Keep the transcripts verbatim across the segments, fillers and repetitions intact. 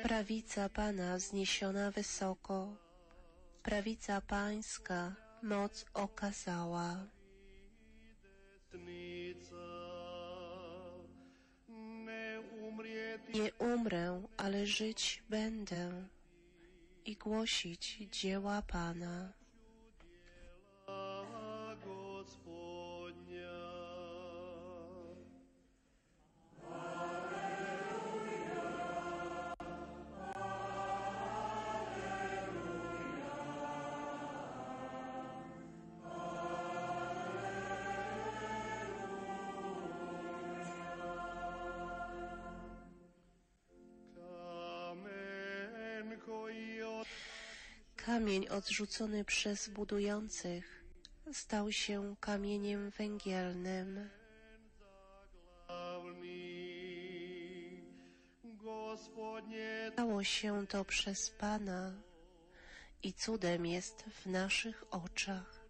Prawica Pana wzniesiona wysoko, prawica Pańska moc okazała. Nie umrę, ale żyć będę i głosić dzieła Pana. Kamień odrzucony przez budujących stał się kamieniem węgielnym. Stało się to przez Pana i cudem jest w naszych oczach.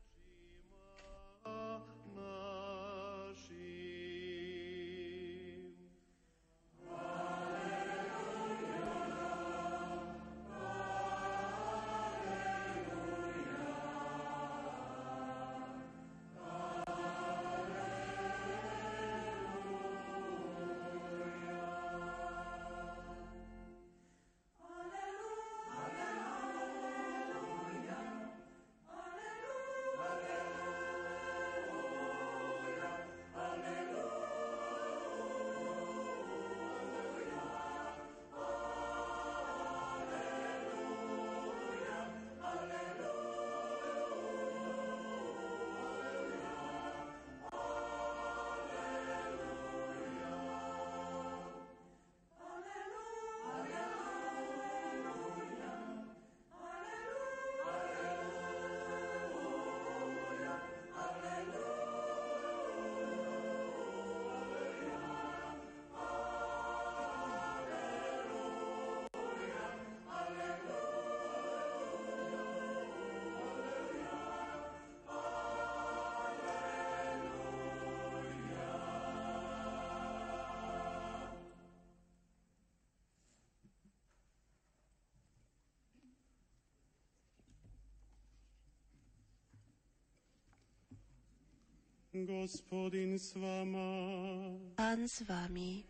Gospodin z wama. Pan z wami.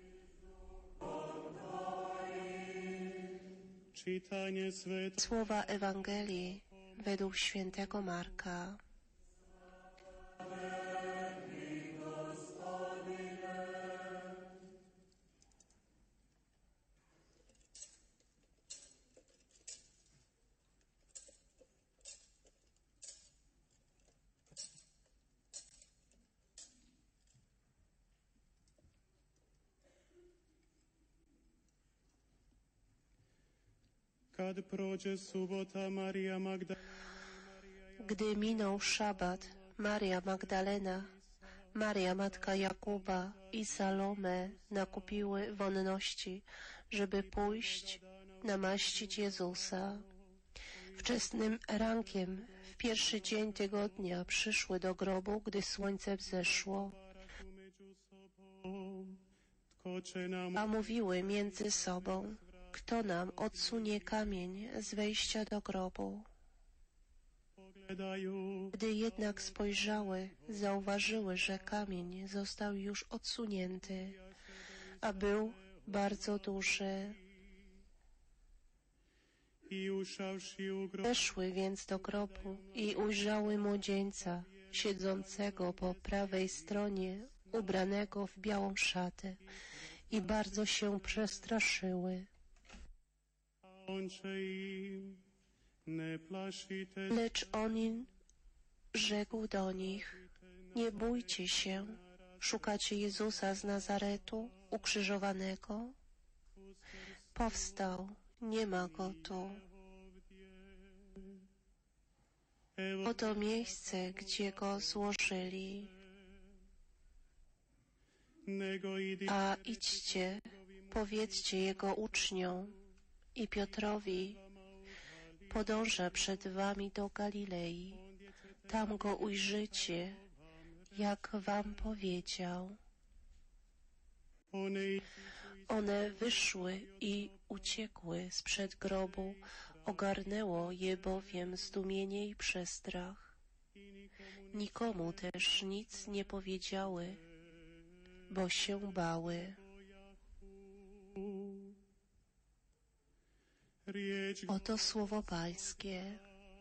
Czytanie Świętego Słowa Ewangelii według świętego Marka. Kad prođe subota, Marija Magdalena, Gdy minął szabat, Maria Magdalena, Maria matka Jakuba i Salome nakupiły wonności, żeby pójść namaścić Jezusa. Wczesnym rankiem, w pierwszy dzień tygodnia, przyszły do grobu, gdy słońce wzeszło, a mówiły między sobą: kto nam odsunie kamień z wejścia do grobu? Gdy jednak spojrzały, zauważyły, że kamień został już odsunięty, a był bardzo duży. Weszły więc do grobu i ujrzały młodzieńca, siedzącego po prawej stronie, ubranego w białą szatę, i bardzo się przestraszyły. Lecz on im rzekł do nich: nie bójcie się, szukacie Jezusa z Nazaretu, ukrzyżowanego? Powstał, nie ma go tu. Oto miejsce, gdzie go złożyli. A idźcie, powiedzcie jego uczniom i Piotrowi: podąża przed wami do Galilei, tam go ujrzycie, jak wam powiedział. One wyszły i uciekły sprzed grobu, ogarnęło je bowiem zdumienie i przestrach. Nikomu też nic nie powiedziały, bo się bały. Oto słowo Pańskie.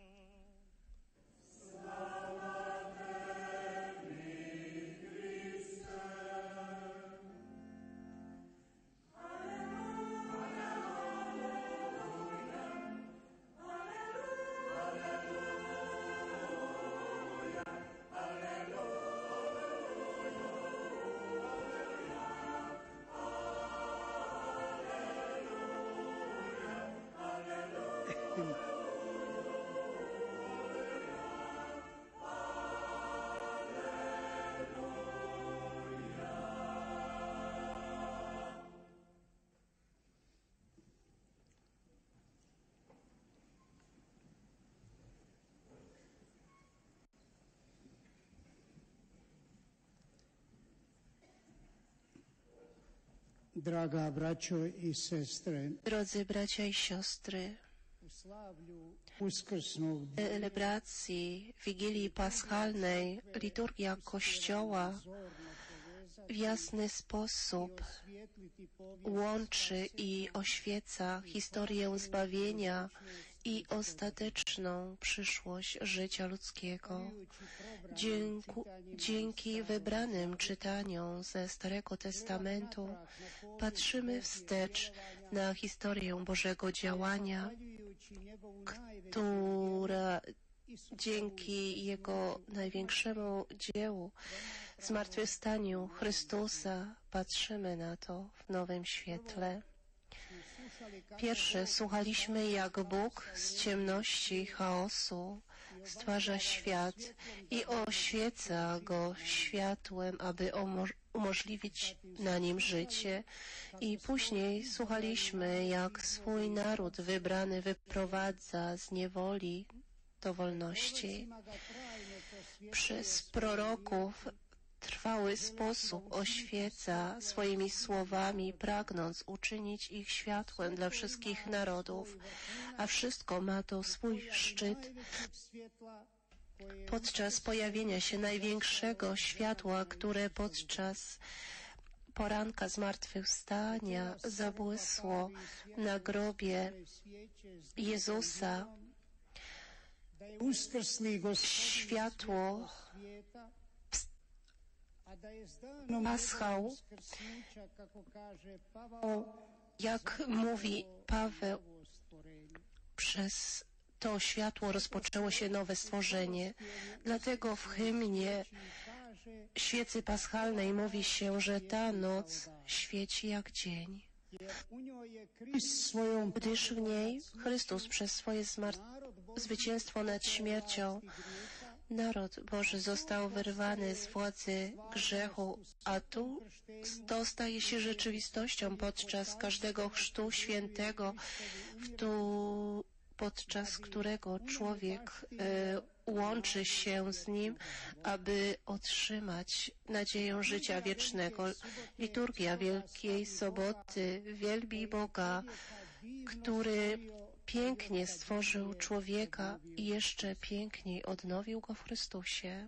Draga braćo i sestre, Drodzy bracia i siostry, u slavlju uskrsnog w celebracji Wigilii Paschalnej liturgia Kościoła w jasny sposób łączy i oświeca historię zbawienia i ostateczną przyszłość życia ludzkiego. Dzięku, dzięki wybranym czytaniom ze Starego Testamentu patrzymy wstecz na historię Bożego działania, która dzięki Jego największemu dziełu, zmartwychwstaniu Chrystusa, patrzymy na to w nowym świetle. Pierwsze słuchaliśmy, jak Bóg z ciemności, chaosu stwarza świat i oświeca go światłem, aby umożliwić na nim życie. I później słuchaliśmy, jak swój naród wybrany wyprowadza z niewoli do wolności. Przez proroków trwały sposób oświeca swoimi słowami, pragnąc uczynić ich światłem dla wszystkich narodów, a wszystko ma to swój szczyt podczas pojawienia się największego światła, które podczas poranka zmartwychwstania zabłysło na grobie Jezusa. Światło paschał, jak mówi Paweł, przez to światło rozpoczęło się nowe stworzenie. Dlatego w hymnie świecy paschalnej mówi się, że ta noc świeci jak dzień, gdyż w niej Chrystus przez swoje zwycięstwo nad śmiercią naród Boży został wyrwany z władzy grzechu, a tu to staje się rzeczywistością podczas każdego chrztu świętego, w tu, podczas którego człowiek e, łączy się z Nim, aby otrzymać nadzieję życia wiecznego. Liturgia Wielkiej Soboty wielbi Boga, który pięknie stworzył człowieka i jeszcze piękniej odnowił go w Chrystusie.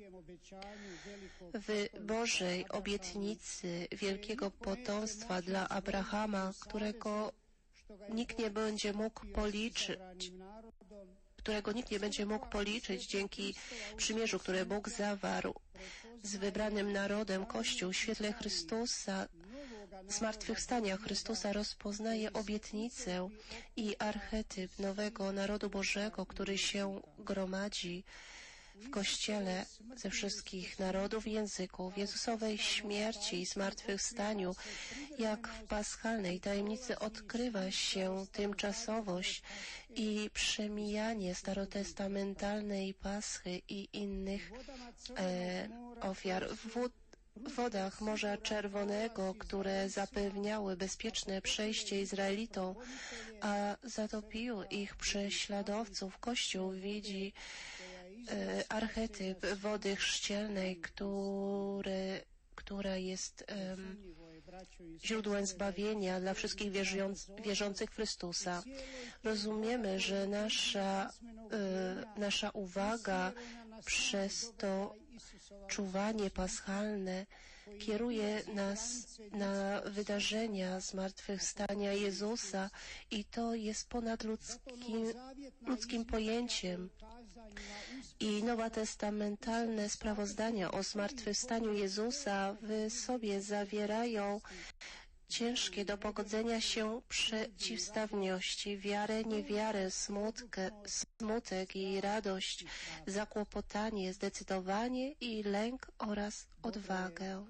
W Bożej obietnicy wielkiego potomstwa dla Abrahama, którego nikt nie będzie mógł policzyć, którego nikt nie będzie mógł policzyć dzięki przymierzu, które Bóg zawarł z wybranym narodem, Kościół w świetle Chrystusa, zmartwychwstania Chrystusa rozpoznaje obietnicę i archetyp nowego narodu Bożego, który się gromadzi w Kościele ze wszystkich narodów i języków. W Jezusowej śmierci i zmartwychwstaniu, jak w paschalnej tajemnicy, odkrywa się tymczasowość i przemijanie starotestamentalnej paschy i innych e, ofiar. W wodach Morza Czerwonego, które zapewniały bezpieczne przejście Izraelitom, a zatopiły ich prześladowców, Kościół widzi e, archetyp wody chrzcielnej, który, która jest um, źródłem zbawienia dla wszystkich wierzących w Chrystusa. Rozumiemy, że nasza, y, nasza uwaga przez to czuwanie paschalne kieruje nas na wydarzenia zmartwychwstania Jezusa i to jest ponad ludzkim, ludzkim pojęciem. I nowotestamentalne sprawozdania o zmartwychwstaniu Jezusa w sobie zawierają ciężkie do pogodzenia się przeciwstawności, wiarę, niewiarę, smutkę, smutek i radość, zakłopotanie, zdecydowanie i lęk oraz odwagę.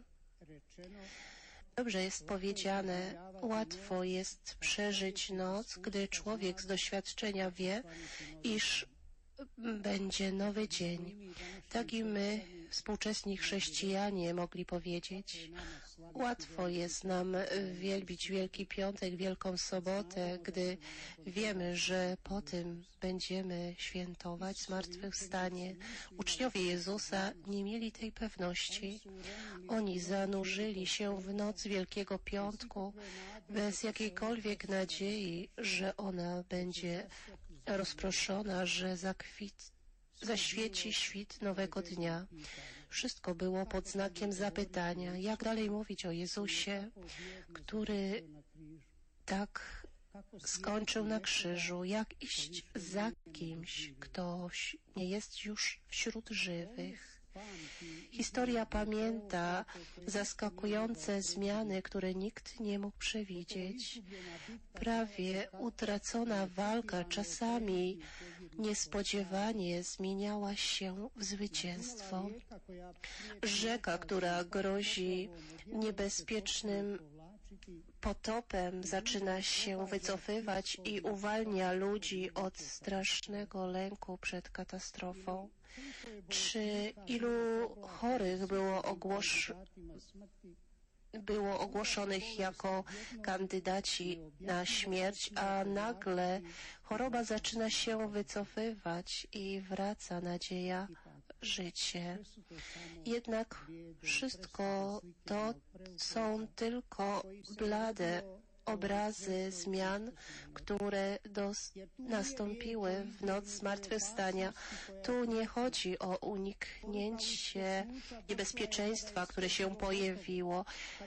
Dobrze jest powiedziane, łatwo jest przeżyć noc, gdy człowiek z doświadczenia wie, iż będzie nowy dzień. Tak i my, współczesni chrześcijanie, mogli powiedzieć. Łatwo jest nam wielbić Wielki Piątek, Wielką Sobotę, gdy wiemy, że po tym będziemy świętować zmartwychwstanie. Uczniowie Jezusa nie mieli tej pewności. Oni zanurzyli się w noc Wielkiego Piątku bez jakiejkolwiek nadziei, że ona będzie rozproszona, że zakwit, zaświeci świt nowego dnia. Wszystko było pod znakiem zapytania, jak dalej mówić o Jezusie, który tak skończył na krzyżu, jak iść za kimś, ktoś nie jest już wśród żywych. Historia pamięta zaskakujące zmiany, które nikt nie mógł przewidzieć. Prawie utracona walka czasami niespodziewanie zmieniała się w zwycięstwo. Rzeka, która grozi niebezpiecznym potopem, zaczyna się wycofywać i uwalnia ludzi od strasznego lęku przed katastrofą. Czy ilu chorych było, ogłosz... było ogłoszonych jako kandydaci na śmierć, a nagle choroba zaczyna się wycofywać i wraca nadzieja, życie. Jednak wszystko to są tylko blade obrazy zmian, które dos- nastąpiły w noc zmartwychwstania. Tu nie chodzi o uniknięcie niebezpieczeństwa, które się pojawiło.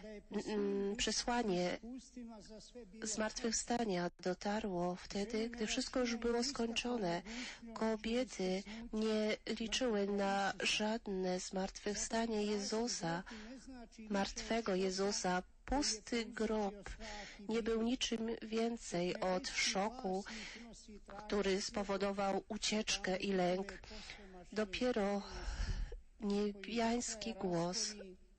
Przesłanie zmartwychwstania dotarło wtedy, gdy wszystko już było skończone. Kobiety nie liczyły na żadne zmartwychwstanie Jezusa, martwego Jezusa. Pusty grob nie był niczym więcej od szoku, który spowodował ucieczkę i lęk. Dopiero niebiański głos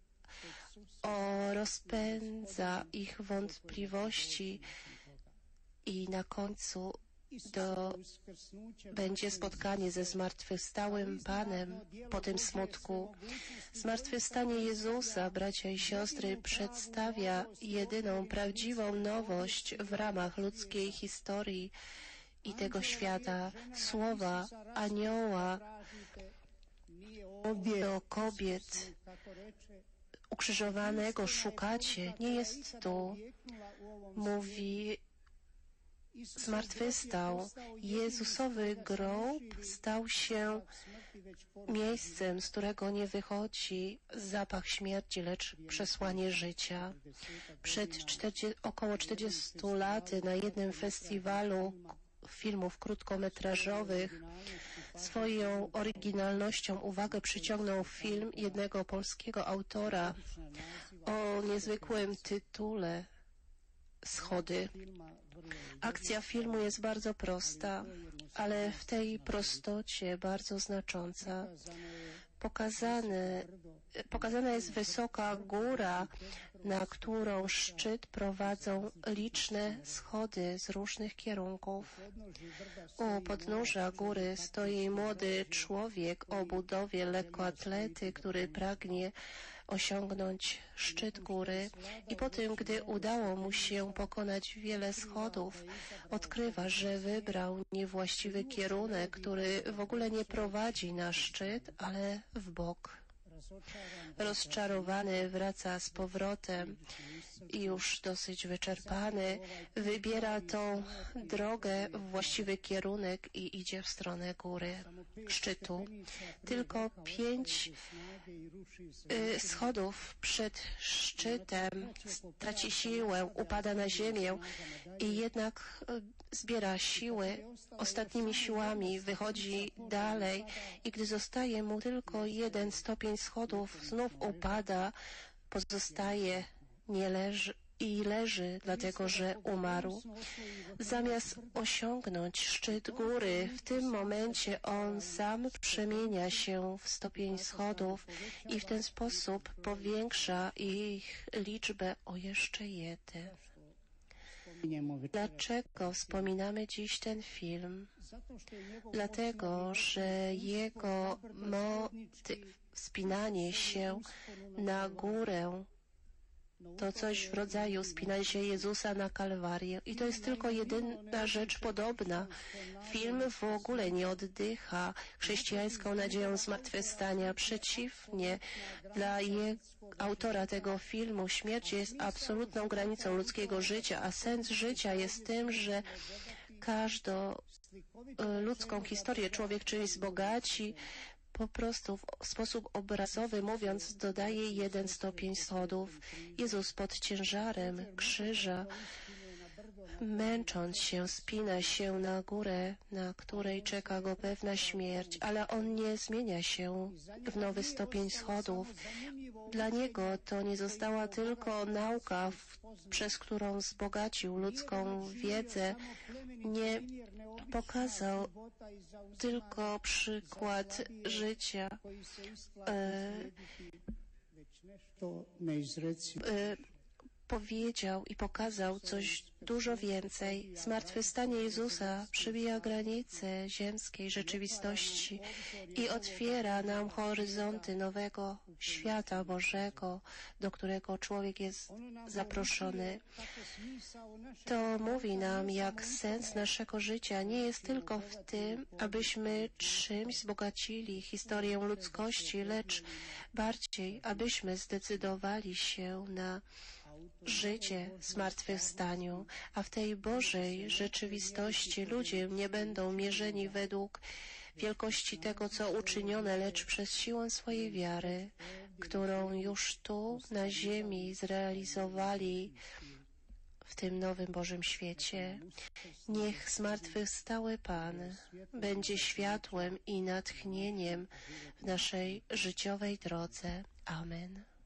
o rozpędza ich wątpliwości i na końcu do, będzie spotkanie ze zmartwychwstałym Panem po tym smutku. Zmartwychwstanie Jezusa, bracia i siostry, przedstawia jedyną prawdziwą nowość w ramach ludzkiej historii i tego świata. Słowa anioła do kobiet ukrzyżowanego szukacie, nie jest tu. Mówi, zmartwychwstał. Jezusowy grob stał się miejscem, z którego nie wychodzi zapach śmierci, lecz przesłanie życia. Przed czterdziestu, około czterdziestu laty na jednym festiwalu filmów krótkometrażowych swoją oryginalnością uwagę przyciągnął film jednego polskiego autora o niezwykłym tytule Schody. Akcja filmu jest bardzo prosta, ale w tej prostocie bardzo znacząca. Pokazane, pokazana jest wysoka góra, na którą szczyt prowadzą liczne schody z różnych kierunków. U podnóża góry stoi młody człowiek o budowie lekkoatlety, który pragnie osiągnąć szczyt góry i po tym, gdy udało mu się pokonać wiele schodów, odkrywa, że wybrał niewłaściwy kierunek, który w ogóle nie prowadzi na szczyt, ale w bok. rozczarowany wraca z powrotem i już dosyć wyczerpany, wybiera tą drogę w właściwy kierunek i idzie w stronę góry, szczytu. Tylko pięć y, schodów przed szczytem traci siłę, upada na ziemię i jednak y, zbiera siły, ostatnimi siłami wychodzi dalej i gdy zostaje mu tylko jeden stopień schodów, znów upada, pozostaje, nie leży i leży, dlatego że umarł. Zamiast osiągnąć szczyt góry, w tym momencie on sam przemienia się w stopień schodów i w ten sposób powiększa ich liczbę o jeszcze jeden. Dlaczego wspominamy dziś ten film? Dlatego, że jego motyw, wspinanie się na górę, to coś w rodzaju wspinania się Jezusa na Kalwarię. I to jest tylko jedyna rzecz podobna. Film w ogóle nie oddycha chrześcijańską nadzieją zmartwychwstania. Przeciwnie, dla je, autora tego filmu śmierć jest absolutną granicą ludzkiego życia, a sens życia jest tym, że każdą ludzką historię człowiek czymś wzbogaci, po prostu w sposób obrazowy mówiąc, dodaje jeden stopień schodów. Jezus pod ciężarem krzyża, męcząc się, spina się na górę, na której czeka go pewna śmierć, ale on nie zmienia się w nowy stopień schodów. Dla niego to nie została tylko nauka, w, przez którą wzbogacił ludzką wiedzę, nie pokazał tylko przykład życia, e, e, powiedział i pokazał coś dużo więcej. Zmartwychwstanie Jezusa przebija granice ziemskiej rzeczywistości i otwiera nam horyzonty nowego świata Bożego, do którego człowiek jest zaproszony. To mówi nam, jak sens naszego życia nie jest tylko w tym, abyśmy czymś wzbogacili historię ludzkości, lecz bardziej, abyśmy zdecydowali się na życie w zmartwychwstaniu, a w tej Bożej rzeczywistości ludzie nie będą mierzeni według wielkości tego, co uczynione, lecz przez siłę swojej wiary, którą już tu na ziemi zrealizowali w tym nowym Bożym świecie. Niech zmartwychwstały Pan będzie światłem i natchnieniem w naszej życiowej drodze. Amen.